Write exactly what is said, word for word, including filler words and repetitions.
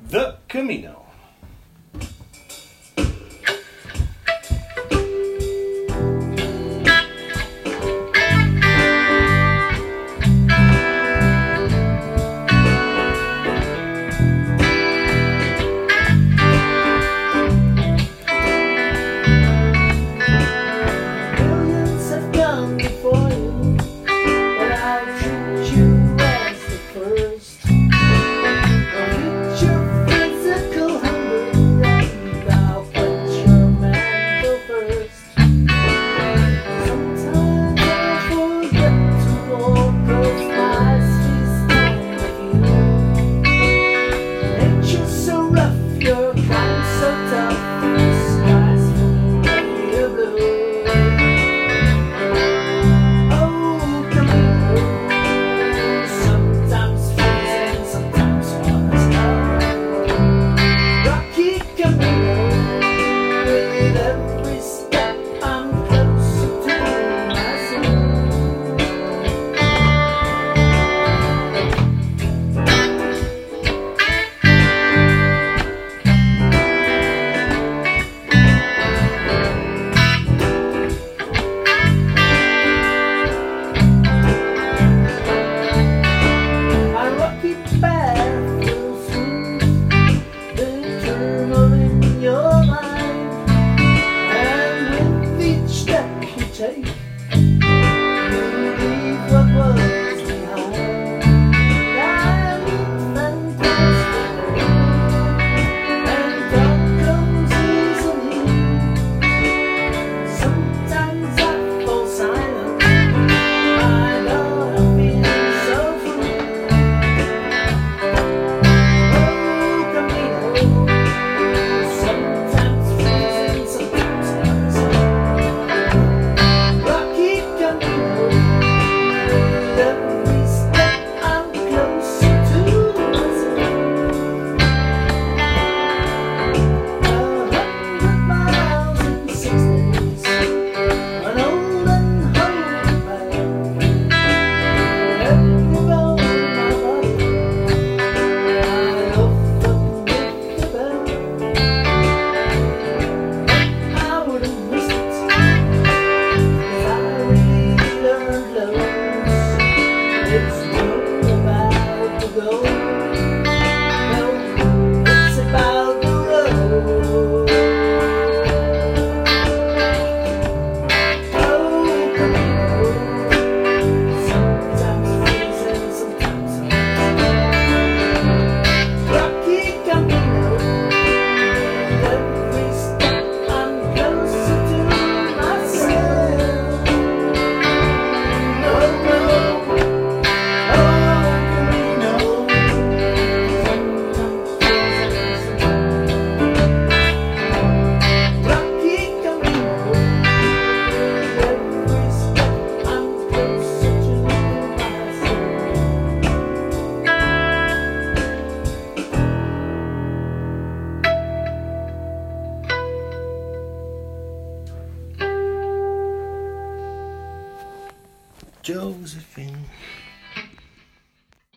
The Camino. Millions have gone before you, but I'll treat you as the first. I'll eat your physical hunger and I'll quench your mental thirst. Sometimes I forget to walk off my feast on the view. Nature's so rough, your climb's so tough, the sky's full of blue. Oh, Camino, sometimes freezing, sometimes hot as hell. Rocky Camino, with every step I'm closer to myself. My rocky path goes through the turmoil in your mind, and with each step you take, you leave what was behind. I look fantastic, and talk comes easily. Sometimes I fall silent. My God, I feel so free. Oh, Camino, sometimes freezing, sometimes hot as hell. Rocky Camino, with every step I'm closer to myself. A hundred miles in six days, an old and holy man. Every bone in my body, I love them with the bell. I wouldn't miss it, 'cause I really learned loads. It's not about the goal, no, it's about the road. Oh, Camino, sometimes freezing, sometimes hot as hell. Rocky Camino, with every step I'm closer to myself. No, no, oh, Camino, sometimes freezing, sometimes. Rocky Camino, with every step I'm closer to myself. Josephine.